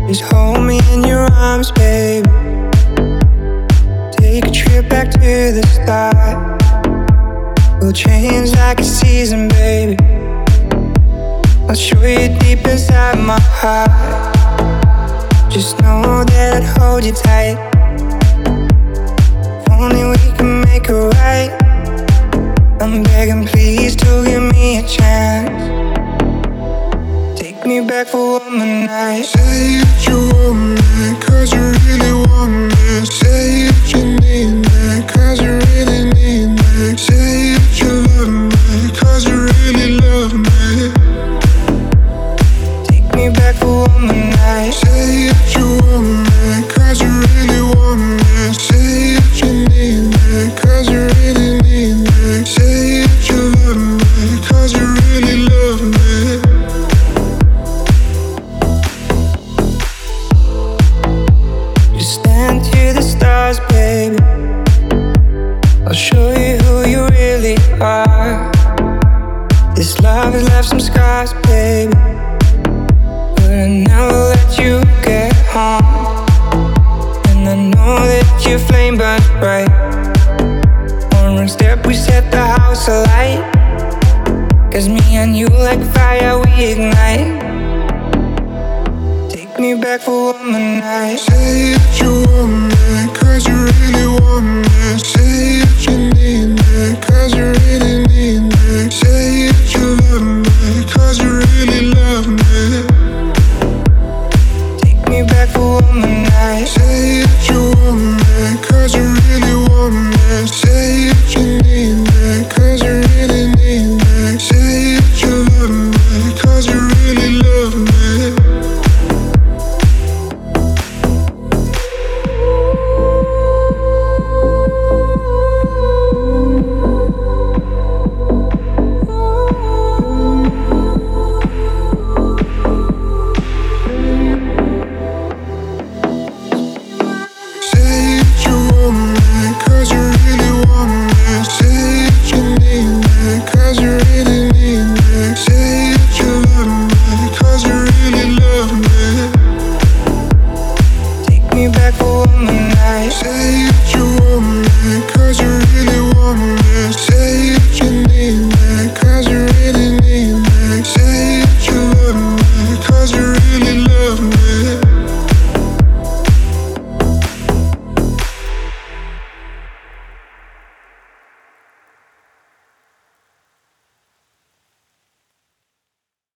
Just hold me in your arms, baby. Take a trip back to the start. We'll change like a season, baby. I'll show you deep inside my heart. Just know that I'd hold you tight. If only we can make it right. I'm begging, please, to give me a chance. Take me back for one more night. Say that you want me, cause you really want me. Say that you need me, cause you really need me. Say that you love me, cause you really love me. Take me back for one more night. Say that you want me, cause you really want me. Say that you need me, cause you really need me. Say that you love me, cause you really love me. Just stand to the stars, baby. I'll show you who you really are. This love has left some scars, baby, but I never let you get home. And I know that your flame burns bright. One wrong step, we set the house alight. Cause me and you, like fire, we ignite. Take me back for one more night. Say that you want me, cause you really want me. Say that you need me, cause you really need me. Say that you love me, cause you really love me. Take me back for one more